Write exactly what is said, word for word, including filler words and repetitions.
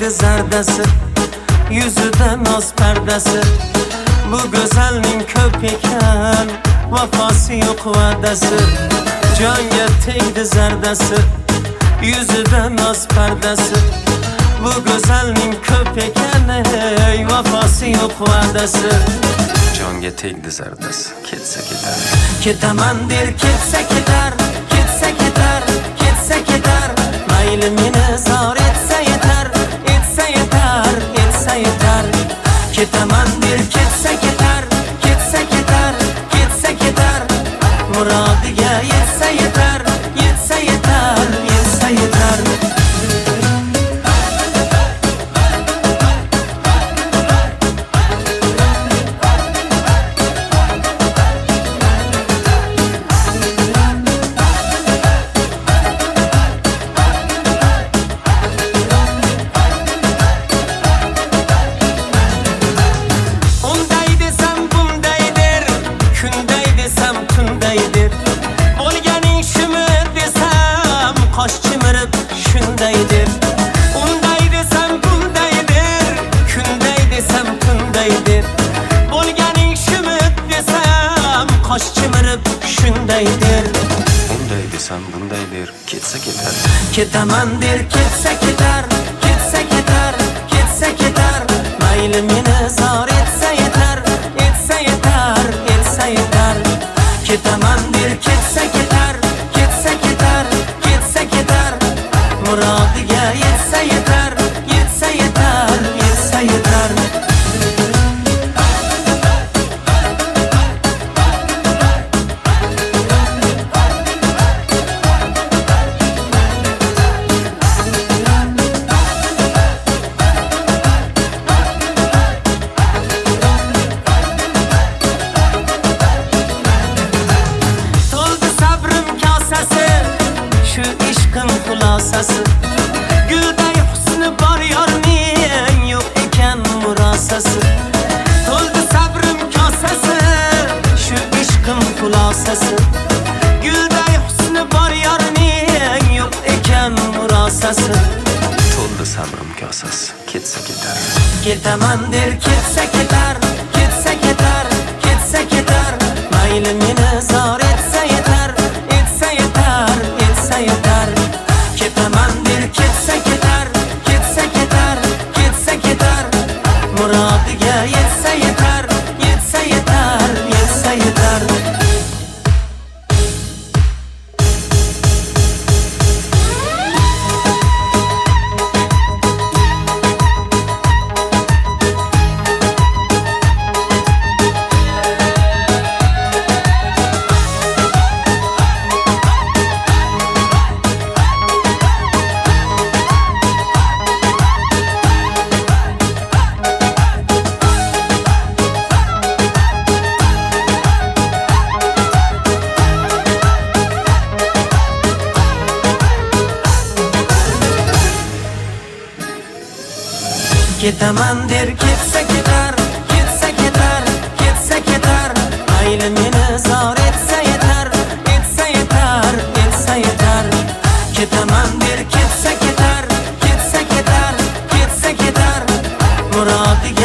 tegdi zardasi, yüzüde naz perdesi. Bu güzelnin ko'p ekan, vafası yok va'dasi. Jonga tegdi zardasi, yüzüde naz perdesi. Bu güzelnin ko'p ekan, ey vafası yok va'dasi. Jonga tegdi zardasi, ketsa ketar. Ketaman der, ketsa ketar, ketsa ketar, ketsa ketar. Mayli meni zor etsa yetar, etsa yetar, etsa yetar. Ketaman der, ketsa ketar, ketsa ketar, ketsa ketar. Murodiga yetsa yetar, yetsa yetar, yetsa yetar. Shundaydir, unday desam bundaydir, kunday desam kundaydir. Bo'lganing shumit desam qosh chimirib shundaydir. Unday desam bundaydir, ketsa ketar. Ketaman der, ketsa ketar, ketsa ketar, ketsa ketar. Mayli meni zor etsa yetar, etsa yetar, etsa yetar. Ketaman der, ketsa ketar, ketsa ketar, ketsa ketar. Murodiga yetsa yetar, yetsa yetar, yetsa yetar. To'ldi sabrim kosasi, shu ishqim xulosasi. Gulday husni bor yorning, yo'q ekan murosasi. To'ldi sabrim kosasi, shu ishqim xulosasi. Gulday husni bor yorning, yo'q ekan murosasi. To'ldi sabrim kosasi, ketsa ketar. Ketaman der, ketsa ketar, ketsa ketar, ketsa ketar. Mayli meni zor etsa yetar, etsa yetar, etsa yetar. Ketaman der, ketsa ketar, ketsa ketar, ketsa ketar. Murodiga yetsa yetar, yetsa yetar, yetsa yetar. Ketaman der, ketsa ketar, ketsa ketar, ketsa ketar. Mayli meni zor etsa yetar, etsa yetar, etsa yetar. Ketaman der, ketsa ketar, ketsa ketar, ketsa ketar. Murodiga